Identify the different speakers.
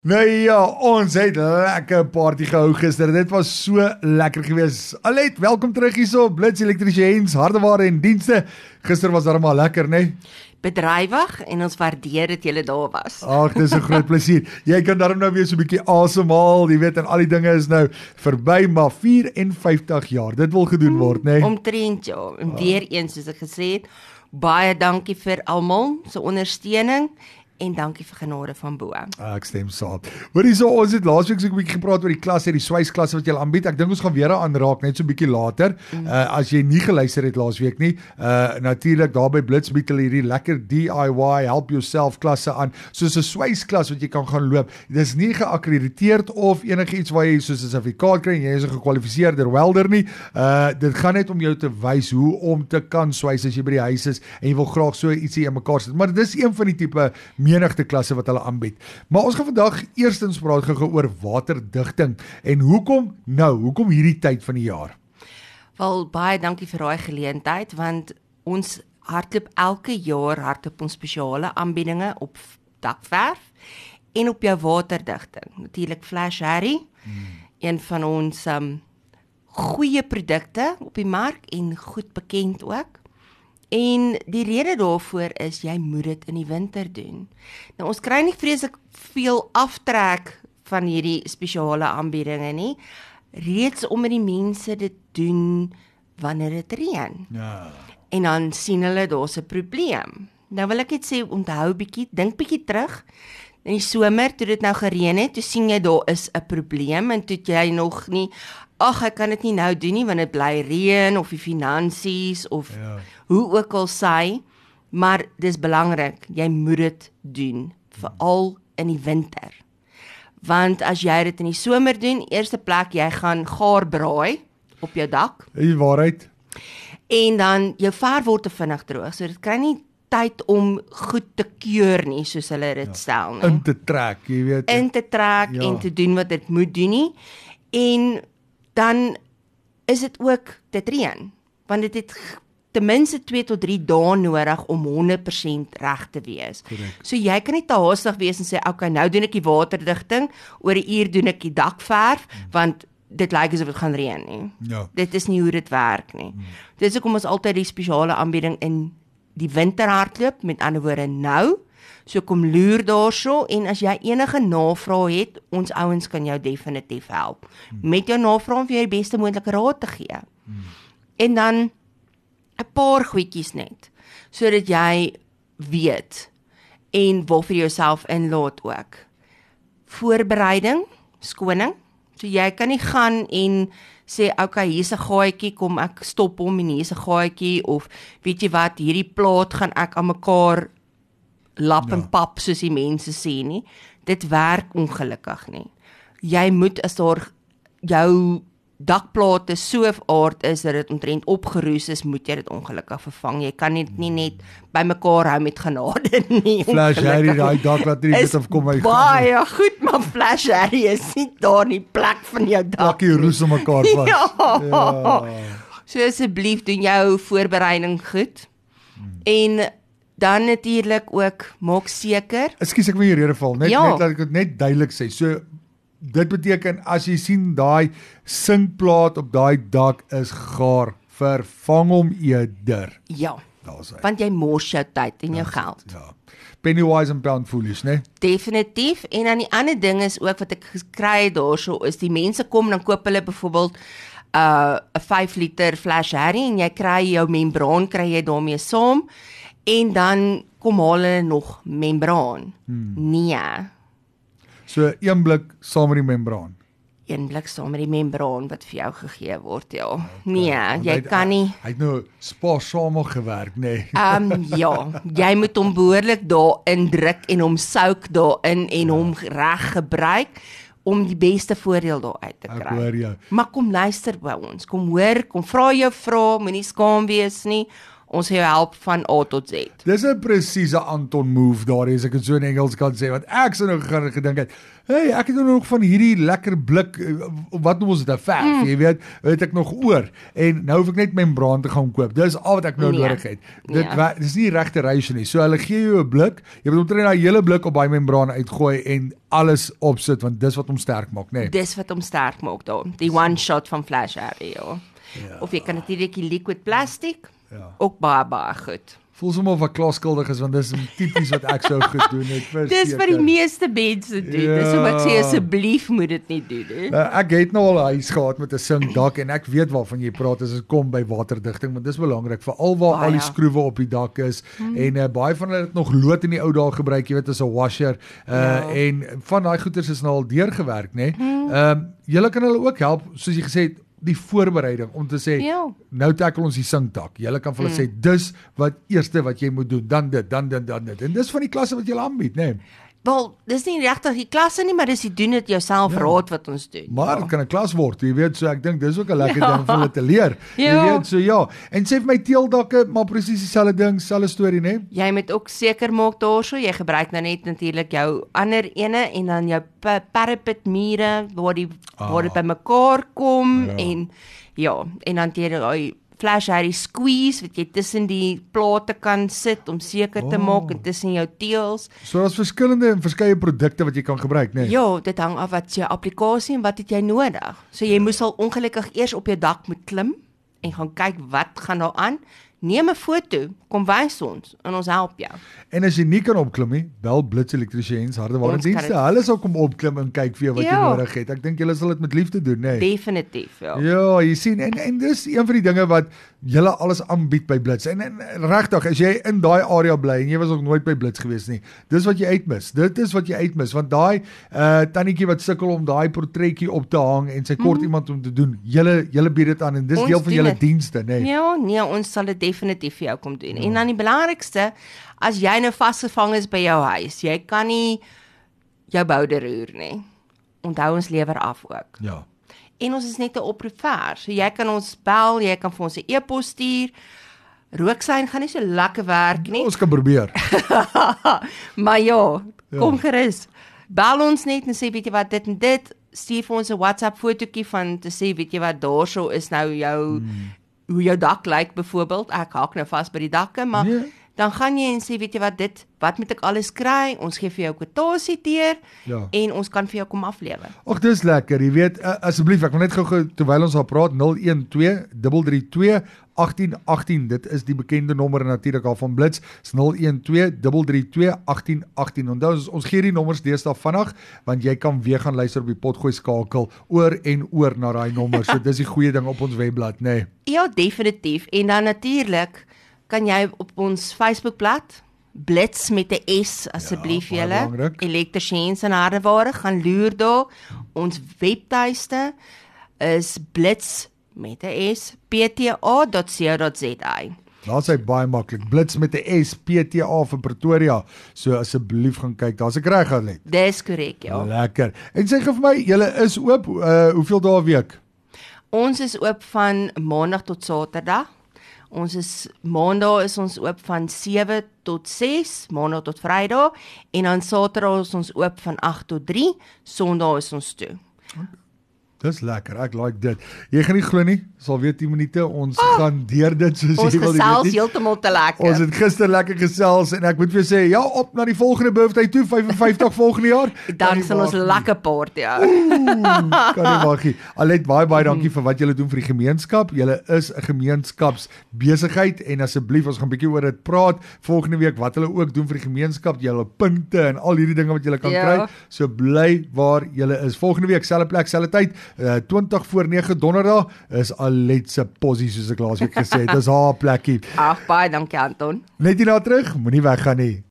Speaker 1: Nee ja, ons het lekker party gehou gister. Dit was so lekker geweest. Alet, welkom terug hierso op Blitz Elektriesiens, hardeware en dienste. Gister was darem maar lekker, nee?
Speaker 2: Bedrywig en ons waardeer dat julle daar was.
Speaker 1: Ag, dis 'n groot plesier. Jy kan darem nou weer so 'n bietjie asemhaal, jy weet, en al die dinge is nou verby, maar 54 jaar. Dit wil gedoen word, nee?
Speaker 2: Omtrent ja. En weer eens soos ek gesê het, baie dankie vir almal se ondersteuning. En dankie vir genade van bo.
Speaker 1: Ek stem saam. Hoor hierso, ons het laasweek so 'n bietjie gepraat oor die klasse, die swysklasse wat jy aanbied. Ek dink ons gaan weer aanraak net so 'n bietjie later. As jy nie geluister het laasweek nie, natuurlik daar by Blitz bied hulle hierdie lekker DIY help yourself klasse aan, soos 'n swysklas wat jy kan gaan loop. Dis nie geakkrediteerd of enigiets waar jy soos 'n sertifikaat kry en jy is 'n gekwalifiseerde welder nie. Dit gaan net om jou te wys hoe om te kan swys as jy by die huis is en jy wil graag so ietsie in mekaar sit. Maar dis een van die tipe menigte klasse wat hulle aanbied. Maar ons gaan vandag eerstens praat gou oor waterdigting en hoekom hierdie tyd van die jaar?
Speaker 2: Wel, baie dankie vir daai geleentheid, want ons hardloop elke jaar ons spesiale aanbiedinge op dakverf en op jou waterdigting. Natuurlik Flash Harry, een van ons goeie produkte op die mark en goed bekend ook. En die rede daarvoor is, jy moet dit in die winter doen. Nou, ons kry nie vreeslik veel aftrek van hierdie spesiale aanbiedinge nie, reeds omdat die mense dit doen wanneer dit reën.
Speaker 1: Ja.
Speaker 2: En dan sien hulle, daar's 'n probleem. Nou wil ek net sê, dink bietjie terug, in die somer, toe dit nou gereën het, toe sien jy, daar is 'n probleem, en toe jy nog nie, ek kan dit nie nou doen nie, want dit bly reën, of die finansies, of hoe ook al sy, maar dis belangrik, jy moet dit doen, veral in die winter. Want as jy dit in die somer doen, eerste plek, jy gaan gaar braai op jou dak.
Speaker 1: Die waarheid.
Speaker 2: En dan, jou verf word te vinnig droog, so dit kry nie tyd om goed te keur nie, soos hulle dit stel nie.
Speaker 1: In te trek, jy weet.
Speaker 2: En te doen wat dit moet doen nie. En dan is dit ook dit reën, want dit het ten minste 2 tot 3 dae nodig om 100% reg te wees.
Speaker 1: Correct.
Speaker 2: So jy kan nie te haastig wees en sê, okay, nou doen ek die waterdigting, oor 'n uur doen ek die dakverf, want dit lyk asof dit gaan reën nie.
Speaker 1: Ja.
Speaker 2: Dit is nie hoe dit werk nie. Dit is hoekom ons altyd die spesiale aanbieding in die winter hardloop, met ander woorde nou, so kom loer daarso, en as jy enige navrae het, ons ouens kan jou definitief help, met jou navrae om vir jou die beste moontlike raad te gee. En dan 'n paar goedjies net, sodat jy weet, en wil vir jouself inlaat ook. Voorbereiding, skoning, so jy kan nie gaan en sê, okay, hier's 'n gaatjie, kom ek stop hom en hier's 'n gaatjie, of weet jy wat, hierdie plaat gaan ek aan mekaar lap en pap, soos die mense sê nie. Dit werk ongelukkig nie. Jy moet, as daar jou dakplate so aard is, dat dit omtrent opgeroes is, moet jy dit ongelukkig vervang. Jy kan dit nie net by mekaar hou met genade nie.
Speaker 1: Flash Harry, daai dak wat nie dit afkom uit.
Speaker 2: Baie goed, maar Flash Harry is nie daar nie, plek van jou dak.
Speaker 1: Dakkie roes om mekaar vas.
Speaker 2: Ja. So asseblief, doen jou voorbereiding goed. En dan natuurlik ook, maak seker.
Speaker 1: Ekskuus, ek wil hier rede val. Net laat ek dit net duidelik sê. So, dit beteken, as jy sien, daai sinkplaat op daai dak is gaar, vervang hom eerder.
Speaker 2: Ja,
Speaker 1: Daar's hy.
Speaker 2: want jy mors jou tyd en jou geld.
Speaker 1: Ja. Penny wise and pound foolish, né?
Speaker 2: Definitief. En dan die ander ding is ook, wat ek gekry het daarso, is die mense kom, dan koop hulle byvoorbeeld 'n 5 liter Flash Harry, en jy kry jou membraan, kry jy daarmee saam, en dan kom haal hulle nog membraan. Nee.
Speaker 1: So, 1 blik saam met die membraan.
Speaker 2: 1 blik saam met die membraan wat vir jou gegee word, ja. Nee, jy kan nie.
Speaker 1: Hy het nou spaarsaam gewerk, né?
Speaker 2: Ja, jy moet hom behoorlik daarin druk en hom souk daarin en hom reg gebruik om die beste voordeel daaruit te
Speaker 1: Ek
Speaker 2: kry.
Speaker 1: hoor jou.
Speaker 2: Maar kom luister by ons, kom hoor, kom vra jou vrae, moenie skaam wees nie. Ons gaan jou help van A tot Z.
Speaker 1: Dis 'n presiese Anton move daar, as ek dit so in Engels kan sê, want ek sou nou gaan gedink het, hey, ek het nou nog van hierdie lekker blik, wat noem ons dit, 'n verf, jy weet ek nog oor, en nou hoef ek net membraan te gaan koop, dis al wat ek nou nodig het. Dis nie regte ratio nie, so hulle gee jou 'n blik, jy moet omtrent daai hele blik op daai membraan uitgooi, en alles opsit, want dis wat hom sterk maak, nee.
Speaker 2: Dis wat hom sterk maak daar, die one shot van Flash Harry, ja. Of jy kan natuurlik die liquid plastic, ook baie goed.
Speaker 1: Voel sommer of ek klaaskuldig is, want dis tipies wat ek sou gedoen het.
Speaker 2: Dis wat die meeste mense doen. Dis hoe ek sê, asseblief moet dit nie doen nie.
Speaker 1: Ek het nou al 'n huis gehad met 'n sinkdak, en ek weet waarvan jy praat as dit kom by waterdigting, want dis belangrik, veral waar al die skroewe op die dak is, en baie van hulle het nog lood in die ou dae gebruik, jy weet, as 'n washer, en van daai goeders is nou al deurgewerk, né? Julle kan hulle ook help, soos jy gesê het, die voorbereiding, om te sê, nou tackle ons die sinkdak. Julle kan vir hulle sê, dis wat eerste wat jy moet doen, dan dit, dan dit. En dis van die klasse wat julle aanbied, né?
Speaker 2: Wel, dis nie regtig die klasse nie, maar dis die doen dit jouself raad wat ons doen.
Speaker 1: Maar dit kan 'n klas word, jy weet, so ek dink dis ook 'n lekker ding vir hulle te leer. Jy weet, so ja. En sê vir my teeldakke, maar presies dieselfde ding, selfde storie, né?
Speaker 2: Jy moet ook seker maak daarso, jy gebruik nou net natuurlik jou ander ene, en dan jou parapetmure, waar dit bymekaar kom, en dan jy daai Flash Harry squeeze, wat jy tussen die plate kan sit, om seker te maak, en tussen jou teels.
Speaker 1: So daar's verskillende en verskeie produkte wat jy kan gebruik, né?
Speaker 2: Ja, dit hang af wat jou applikasie en wat het jy nodig. So jy moes al ongelukkig eers op jou dak moet klim, en gaan kyk wat gaan daar aan. Neem 'n foto, kom wys ons, en ons help jou.
Speaker 1: En as jy nie kan opklim nie, bel Blitz Elektriesiens, hardewaredienste. Hulle sal kom opklim en kyk vir jou wat jy nodig het. Ek dink julle sal dit met liefde doen, né?
Speaker 2: Definitief, ja.
Speaker 1: Ja, jy sien, en dis een van die dinge wat julle alles aanbied by Blitz. En regtig, as jy in daai area bly en jy was nog nooit by Blitz gewees nie, dis wat jy uitmis. Dit is wat jy uitmis, want daai tannetjie wat sukkel om daai portretjie op te hang, en sy kort iemand om te doen, julle bied dit aan, en dis deel van julle dienste, né?
Speaker 2: Ja, nee, ons sal dit definitief vir jou kom doen. En dan die belangrikste, as jy nou vasgevang is by jou huis, jy kan nie jou boude roer nie. Onthou, ons lewer af ook.
Speaker 1: Ja.
Speaker 2: En ons is net 'n oproep ver. So jy kan ons bel, jy kan vir ons 'n e-pos stuur. Rooksign gaan nie so lekker werk nie.
Speaker 1: Ons kan probeer.
Speaker 2: Maar kom gerus. Bel ons net en sê, weet jy wat, dit en dit. Stuur vir ons 'n WhatsApp fotootjie van te sê, weet jy wat, daarso is nou jou hoe jou dak lyk byvoorbeeld. Ek haak nou vas by die dakke, maar dan gaan jy en sê, weet jy wat moet ek alles kry? Ons gee vir jou kwotasie deur, en ons kan vir jou kom aflewer.
Speaker 1: Ag, dis lekker, jy weet, asseblief, ek wil net gou terwyl ons al praat, 012-332-1818, dit is die bekende nommer natuurlik al van Blitz, is 012-332-1818. Onthou, ons gee die nommers deesdae vinnig, want jy kan weer gaan luister op die potgooi skakel, oor en oor na daai nommer, so dis die goeie ding op ons webblad, né?
Speaker 2: Ja, definitief, en dan natuurlik, kan jy op ons Facebookblad, Blitz met 'n S, asseblief julle, Elektriesiens en Hardeware, gaan loer daar. Ons webtuiste is blitz met 'n S, pta.co.za.
Speaker 1: Daar's hy baie maklik, Blitz met 'n S, PTA vir Pretoria, so asseblief gaan kyk, daar's ek reg aan net.
Speaker 2: Dis korrek, ja.
Speaker 1: Lekker, en sê vir my, julle is oop, hoeveel dae 'n week?
Speaker 2: Ons is oop van Maandag tot Saterdag. Maandag is ons oop van 7 tot 6, Maandag tot Vrydag, en dan Saterdag is ons oop van 8 tot 3, Sondag is ons toe.
Speaker 1: Dis lekker, ek like dit. Jy gaan nie glo nie, sal weer 10 minute, ons gaan deur dit soos
Speaker 2: ons
Speaker 1: jy wil.
Speaker 2: Ons gesels heeltemal te lekker.
Speaker 1: Ons het gister lekker gesels, en ek moet vir sê, ja, op na die volgende birthday toe, 55 volgende jaar.
Speaker 2: Dan sal ons lekker party hou.
Speaker 1: Kan nie magie. Alet, baie dankie vir wat julle doen vir die gemeenskap. Julle is 'n gemeenskapsbesigheid, en asseblief, ons gaan 'n bietjie oor dit praat volgende week, wat hulle ook doen vir die gemeenskap, julle punte en al hierdie dinge wat julle kan kry. So bly waar julle is. Volgende week, selfde plek, selfde tyd. 20 voor 9 donderdag is Alet se posie, soos ek laasweek gesê het. Dis haar plekkie.
Speaker 2: Ag, baie dankie Anton.
Speaker 1: Net hierna terug, moenie weggaan nie.